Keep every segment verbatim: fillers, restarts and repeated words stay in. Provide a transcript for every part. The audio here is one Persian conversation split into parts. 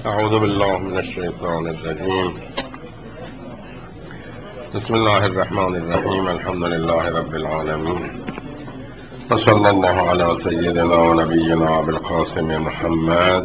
أعوذ بالله من الشيطان الرجيم. بسم الله الرحمن الرحيم. الحمد لله رب العالمين، وصلى الله على سيدنا ونبينا أبي القاسم محمد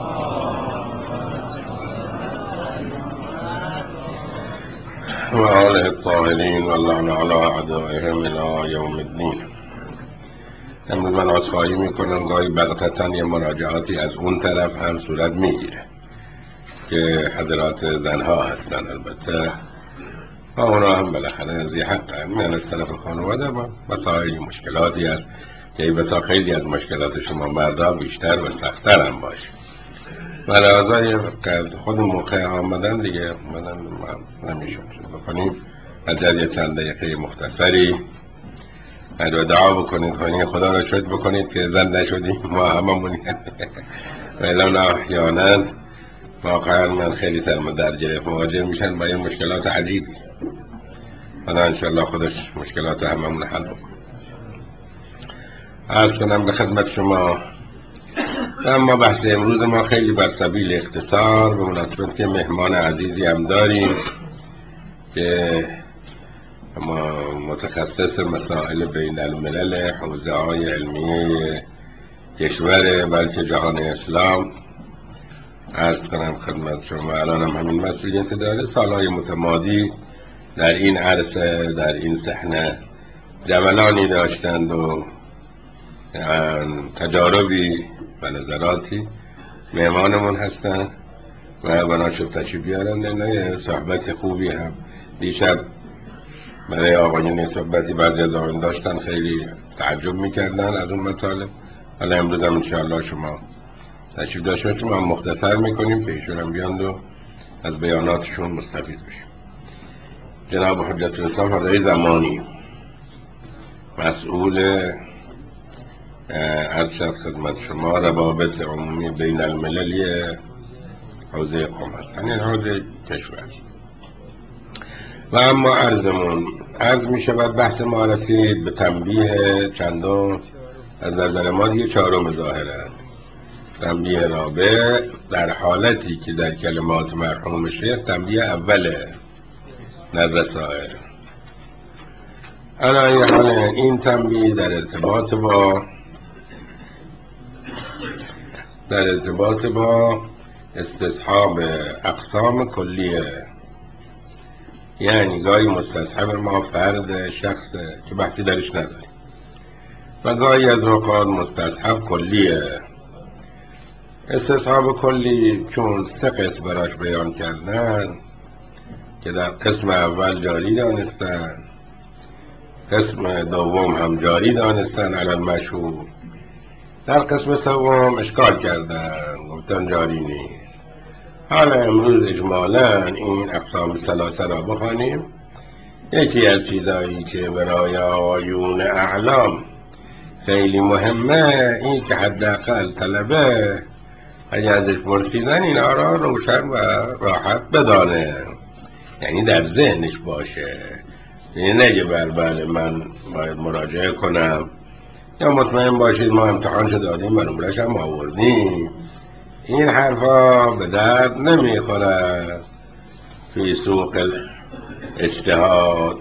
وآله الطاهرين، واللعن على أعدائهم إلى يوم الدين. امروز من عذرخواهی میکنم گاهی بغتتا یه مراجعاتی از اون طرف هم صورت میگیره که حضرات زنها هستن، البته و اونا هم بالاخره از یه حق میان از طرف خانواده با مسائل مشکلاتی هست که بسا خیلی از مشکلات شما مردا بیشتر و سخت‌تر هم باشه، و لحظه خود موقع آمدن دیگه آمدن نمیشه بکنیم. از یه چند دقیقه مختصری دعا بکنید، خواهی خدا را شکر بکنید که زن نشدیم ما هممون و الان احیانا واقعا من خیلی سرم در گرفت مواجه میشن با این مشکلات عجیبی. خدا انشاءالله خودش مشکلات هممون حل بکنه. عرض کنم به خدمت شما، اما بحث امروز ما خیلی بر سبیل اختصار به مناسبت که مهمان عزیزی هم داریم که ما متخصص مسائل بین الملل حوزه های علمیه کشور بلکه جهان اسلام. عرض کنم خدمت شما الان هم همین مسئولیت داره. سالهای متمادی در این عرصه در این صحنه جولانی داشتند و تجاربی و نظراتی. مهمانمون هستن و بنا شد تشریف بیارن. نه صحبت خوبی هم دیشب برای آقایون صحبتی بعضی از آقایون داشتن، خیلی تعجب میکردن از اون مطالب. حالا امروز هم انشاءالله شما تشریف داشته باشیم، ما مختصر میکنیم که ایشون هم بیاند و از بیاناتشون مستفید بشیم. جناب حجت الاسلام حضرت زمانی مسئول عرض شد خدمت شما روابط عمومی بین المللی حوزه قم هست، یعنی حوزه کشور. و اما عرضمون عرض می شود بحث ما رسید به تنبیه چندان از نظر ما دیگه چهارم ظاهره. تنبیه رابع در حالتی که در کلمات مرحوم شیخ تنبیه اوله در رسائل. علای حال این تنبیه در ارتباط با در ارتباط با استصحاب اقسام کلیه، یعنی گاهی مستصحب ما فرد شخصه که بحثی درش نداریم و گاهی از اوقات مستصحب کلیه. استصحاب کلی چون سه قسم براش بیان کردن که در قسم اول جاری دانستن، قسم دوم هم جاری دانستن علی المشهور، در قسم سوم اشکال کردن گفتن جاری نیست. حالا امروز اجمالا این اقسام ثلاثه را بخوانیم. یکی از چیزایی که برای آقایون اعلام خیلی مهمه این که حداقل طلبه اگه ازش پرسیدن اینا را روشن و راحت بدانه، یعنی در ذهنش باشه، یعنی نگه بر بله من باید مراجعه کنم یا مطمئن باشید ما امتحان شد دادیم من عمرش هم آوردیم. این حرفا به درد نمیخوره فی سوق الاجتهاد.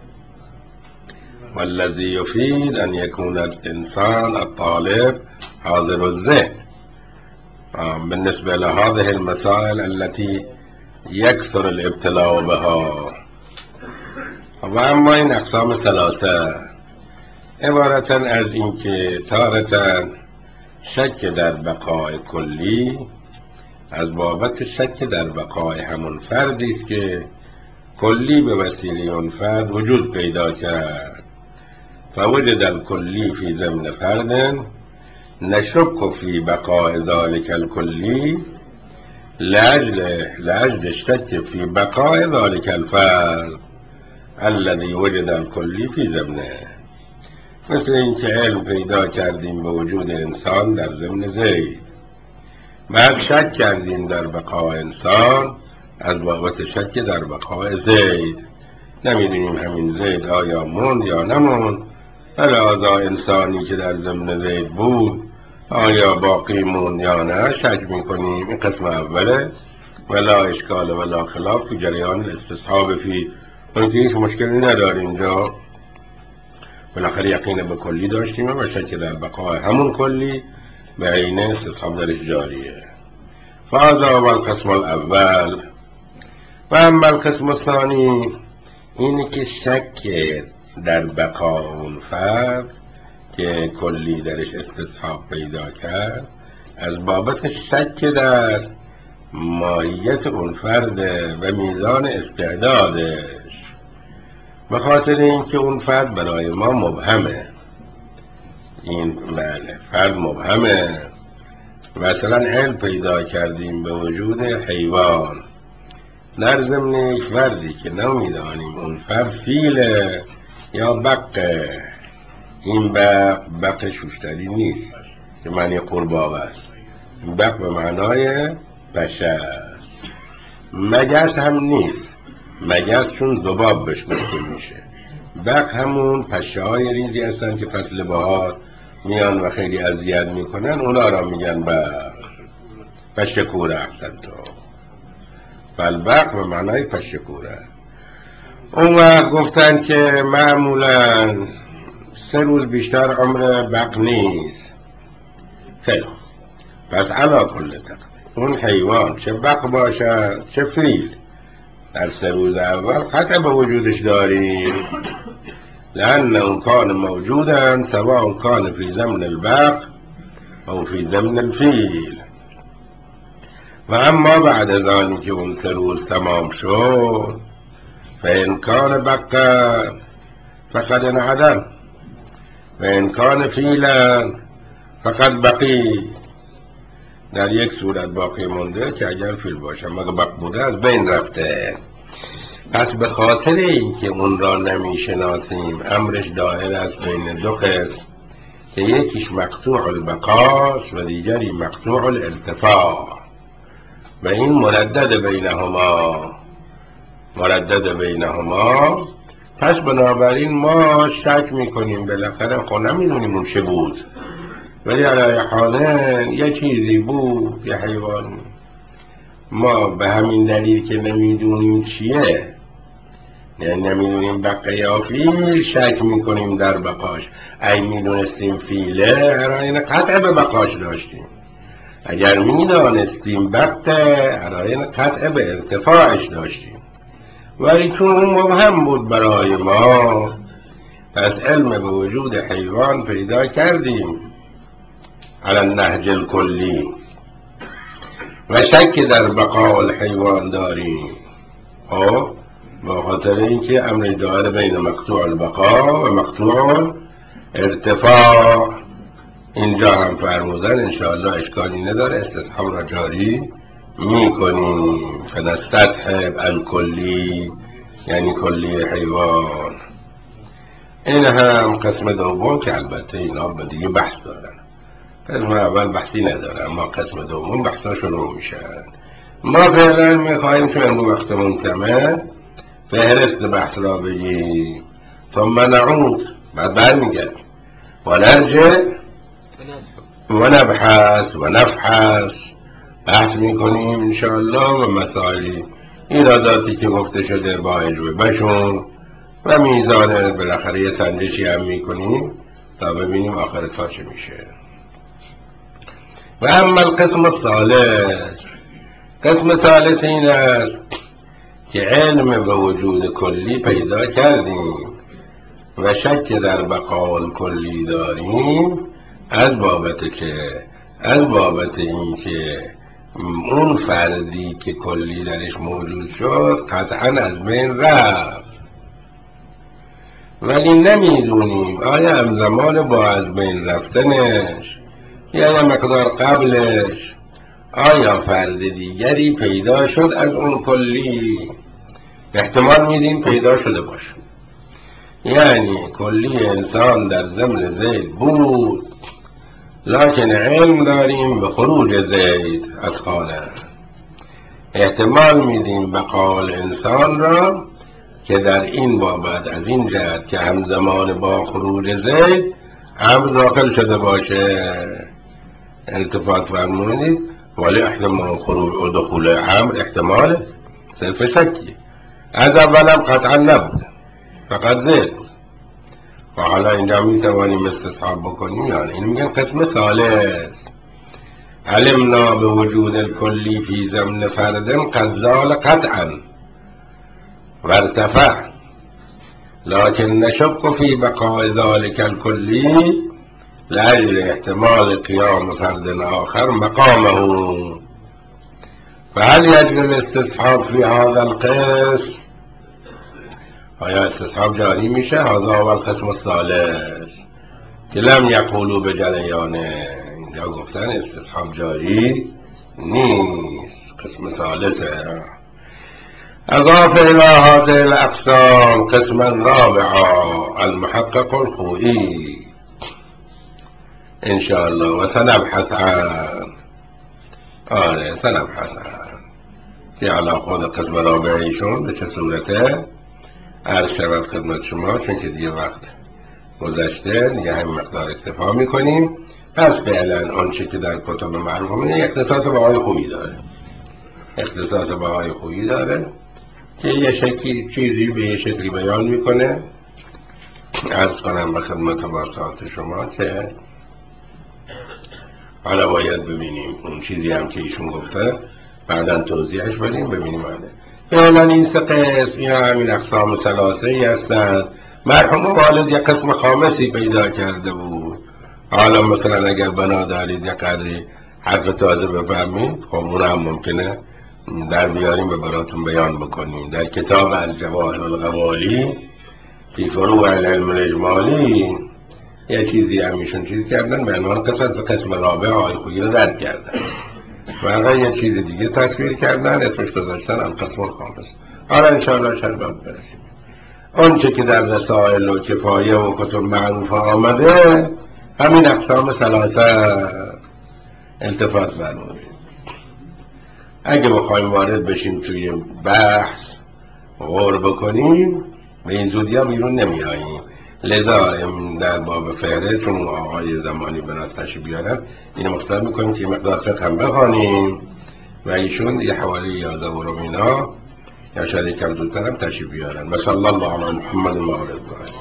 والذی یفید ان یکون الانسان الطالب حاضر الذهن بالنسبه لهذه المسائل التي يكثر الابتلاء بها. و اما این اقسام ثلاثه عبارتا از این که تارتا شک در بقای کلی از بابت شک در بقای همون فردی است که کلی به وسیله اون فرد وجود پیدا کرد. فوجد الکلی فی ضمن فرد نشک فی بقای ذلك الکلی لاجل لاجل الشک فی بقای ذلك الفرد الذي وجد الکلی فی ضمنه. مثل این که علم پیدا کردیم به وجود انسان در ضمن زید، بعد شک کردیم در بقای انسان از بابت شک در بقای زید. نمیدونیم همین زید آیا موند یا نموند، لذا انسانی که در ضمن زید بود آیا باقی موند یا نه شک میکنیم. این قسم اوله ولا اشکال ولا خلاف فی جریان الاستصحاب فی. اون که هیچ مشکلی نداره اینجا، بالاخره یقین به کلی داشتیم و شک در بقای همون کلی به عین استصحاب درش جاریه. فهذا و القسم الاول. و اما القسم الثانی، اینه که شک در بقا اون فرد که کلی درش استصحاب پیدا کرد از بابت شک در ماهیت اون فرد و میزان استعدادش، به خاطر اینکه اون فرد برای ما مبهمه. این بله فرد مبهمه. مثلا علم پیدا کردیم به وجود حیوان، در ضمن یک فردی که نمیدانیم اون فرد فیله یا بقه. این بق بق شوشتری نیست که معنی قرباغ است، بق به معنای پشه است. مگس هم نیست، مگس چون ذباب بهش گفته میشه. بق همون پشه های ریزی هستن که فصل بهار میان و خیلی اذیت میکنن، اونا را میگن بق. پشه کوره احسن تو فالبق به معنای پشه کوره. اون وقت گفتن که معمولا سه روز بیشتر عمر بق نیست. خیلی پس علا کل تقدیر اون حیوان چه بق باشد چه فیل در سه روز اول قطع به وجودش داریم، لأنه کان موجودا سواء کان فی زمن البق او فی زمن الفیل. و اما بعد از آنی که اون سه روز تمام شد، فإن کان بقا فقد انعدم و ان کان فیلا فقد بقی. در یک صورت باقی مونده که اگر فیل باشه، مگه بق بوده از بین رفته. پس به خاطر اینکه اون را نمیشناسیم امرش دائر است بین دو قسم که یکیش مقطوع البقاس و دیگری مقطوع الارتفاع و این مردد بینهما مردد بینهما. پس بنابراین ما شک میکنیم، بالاخره خب نمیدونیم اون چه بود، ولی علی حاله یه چیزی بود، یه حیوان. ما به همین دلیل که نمیدونیم چیه، یعنی نمیدونیم بقیه یا فیل، شک میکنیم در بقاش. ای میدونستیم فیله ارائین قطع به بقاش داشتیم، اگر میدانستیم بقیه ارائین قطع به ارتفاعش داشتیم، ولی چون اون مبهم بود برای ما، پس علم به وجود حیوان پیدا کردیم علی النهج الکلی و شک در بقاء الحیوان داریم. او به خاطر اینکه امر دائر بین مقطوع البقاء و مقطوع ارتفاع. اینجا هم فرمودن انشاءالله اشکالی نداره، استصحاب را جاری میکنیم. فنستصحب الکلی یعنی کلی حیوان. این هم قسم دوم که البته اینا به دیگه بحث دارن. قسم اول بحثی نداره، اما قسم دوم بحثا شروع میشن. ما فعلا میخواییم که امروز وقتمون کمه فهرست بحث را بگیم، ثم نعود، بعد برمیگردیم و نرجع و نبحث و نفحص، بحث میکنیم انشاءالله و مسائلی ایراداتی که گفته شده با اجوبه‌شون و میزان بالاخره یه سنجشی هم میکنیم تا ببینیم آخر تا چه میشه. و اما القسم الثالث، قسم ثالث این است که علم به وجود کلی پیدا کردیم و شک در بقاء کلی داریم از بابت که از بابت این که اون فردی که کلی درش موجود شد قطعا از بین رفت، ولی نمیدونیم آیا همزمان با از بین رفتنش یا یه مقدار قبلش آیا فرد دیگری پیدا شد از اون کلی. احتمال میدیم پیدا شده باشه، یعنی کلی انسان در ضمن زید بود، لکن علم داریم به خروج زید از خانه. احتمال میدیم بقال انسان را که در این بابت از این جهت که همزمان با خروج زید هم داخل شده باشه. التفات فرمودید ولی احتمال خروج و دخول امر احتمال صرف شکی از اولم قطعا نبود، فقط ذهن بود. و حالا اینجا می توانیم استصحاب بکنیم، یعنی این میگن قسم ثالث علمنا به وجود الکلی فی ضمن فرد قد زال قطعا و ارتفع لكن نشك في بقاء ذلك الكلي لأجل احتمال قيام فرد آخر مقامه. فهل يجري الاستصحاب في هذا القسم؟ آیا استصحاب جاری میشه؟ هذا هو القسم الثالث که لم یقولوا بجریانه. اینجا گفتن استصحاب جاری نیست، قسم ثالثه. اضاف الى هذه الاقسام قسما رابعا المحقق الخوئی ان شاء الله و سنبحث عن آره سنبحث عن که علا خود قسم رابعیشون به چه صورته عرض شود خدمت شما، چون که دیگه وقت گذشته، دیگه همین مقدار اکتفا میکنیم. پس فعلا آنچه که در کتب مرحومه اختصاص به آقای خویی داره، اختصاص به آقای خویی داره که یه شکلی چیزی به یه شکلی بیان میکنه. عرض کنم به خدمت باسات شما که حالا باید ببینیم اون چیزی هم که ایشون گفته بعدا توضیحش بدیم ببینیم. آده فعلا این سه قسم یا همین اقسام ثلاثه ای هستند. مرحوم والد یک قسم خامسی پیدا کرده بود. حالا مثلا اگر بنا دارید یک قدری حرف تازه بفهمید، خب اون هم ممکنه در بیاریم و براتون بیان بکنیم. در کتاب الجواهر الغوالی فی فروع العلم الاجمالی یه چیزی همیشون چیز کردن به عنوان قسمت قسم رابع آقای خویی رو رد کردن و یه چیز دیگه تصویر کردن اسمش گذاشتن القسم الخامس. حالا انشاءالله شاید برسیم آنچه که در رسائل و کفایه و کتب معروف آمده همین اقسام ثلاثه التفات فرمودید. اگه بخوایم وارد بشیم توی بحث غور بکنیم به این زودی ها بیرون نمی آییم. لذا در باب فهرست چون آقای زمانی بناس تشریف بیارن اینو مختار میکنیم که مقدار فقه هم بخوانیم و ایشون یه حوالی یازده و اینا یا شاید یکم زودتر هم تشریف بیارن. و صلی الله علی محمد و آله